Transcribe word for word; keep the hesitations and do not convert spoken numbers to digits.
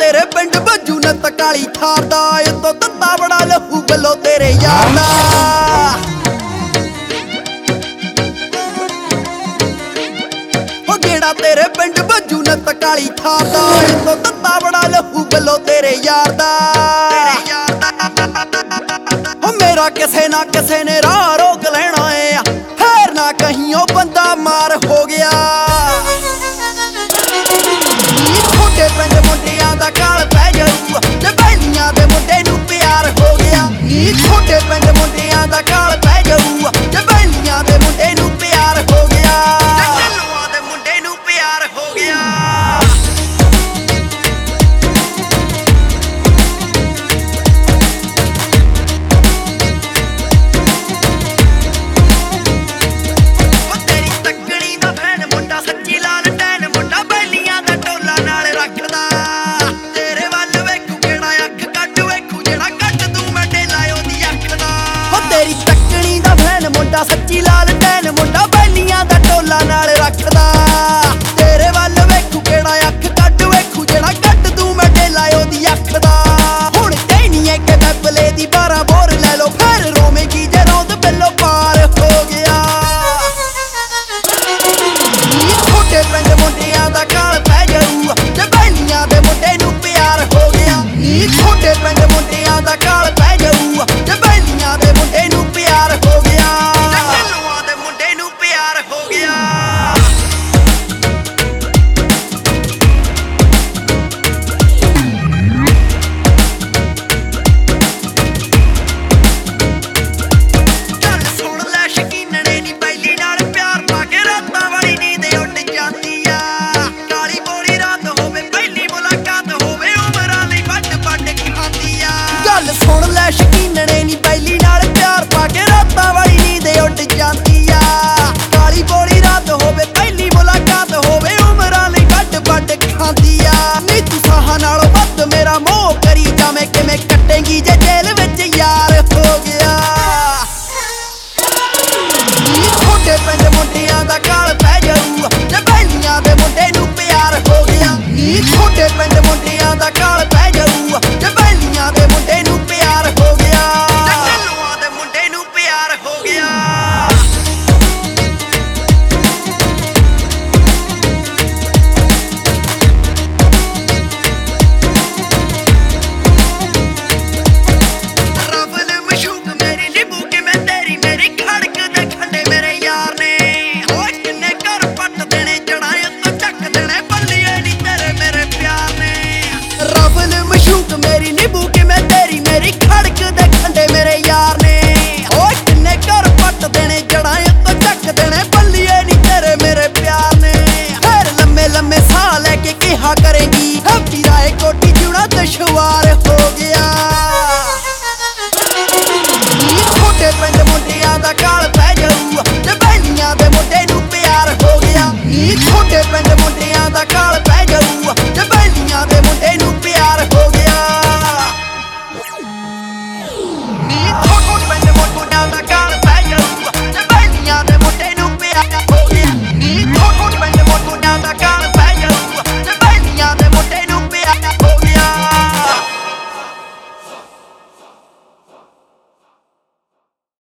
तेरे पिंड बजू नत काली थार दा तो तत्ता बड़ा लहू गलो तेरे यार दा हो गेड़ा तेरे पिंड बजू नत काली थार दा तो तत्ता बड़ा लहू गलो तेरे यार दा हो मेरा किसे ना किसे ने राह रोक लेना है फिर ना कहीं ओ बंदा मार हो गया छोटे पिंड मुंडियां दा काल पै जाऊ ते बैलियां दे मुंडे नू प्यार हो गया नी छोटे पिंड मुंडियां दा काल पै जाऊ ते बैलियां दे मुंडे नू प्यार हो गया ते ढल्लुआं दे मुंडे नू प्यार हो गया सच्ची लाल टैन मुंडा बैलियां दा टोला नाल रखदा तेरे वल वेखू केड़ा अख कट वेखू जेड़ा कट तू मैं ढेला ओदी अख दा हुण कहनी है कि बैबले दी बारह बोर ले लो फिर रोवेगी जे रौंद बिल्लो पार हो गया छोटे पिंड मुंडियां दा काल पै जाऊ ते बैलियां दे मुंडे नू प्यार हो गया नी छोटे पिंड मुंडियां दा काल पै जाऊ ते बैलियां दे मुंडे नू प्यार हो गया सुन लै शकीनने नी बैली नाल प्यार पाके रातां वाली नींद उड़ जांदी आ काली बोली रात होवे पहली मुलाकात होवे उमरां लई वड्ड वड्ड खांदी आ नी तू साहां नालों वध मेरा मोह करी जावें किवें कट्टेंगी जे जेल विच यार हो गया नी छोटे पिंड मुंडियां दा काल पै जाऊ ते बैलियां दे मुंडे नू प्यार हो गया नी छोटे पिंड मुंडियां दा काल पै जाऊ ते बैलियां दे मुंडे नू प्यार हो गया ते ढल्लुआं दे मुंडे नू प्यार हो गया रफल मशूक मेरी निभू के मैं तेरी मेरी खड़क दे खंडे मेरे यार ने ओए किन्ने घर पट देने जड़ाए तो चक देने बल्लिए नी तेरे मेरे प्यार ने रफल मशूक मेरी निभू के मैं तेरी मेरी खड़क दे खंडे मेरे यार ने ओए किन्ने घर पट देने जड़ाए तो चक देने बल्लिए नी तेरे मेरे प्यार ने फिर लम्मे लम्मे साह लेके कहा करेंगी हफ्ती राय कोठी जुड़ा दुश्वार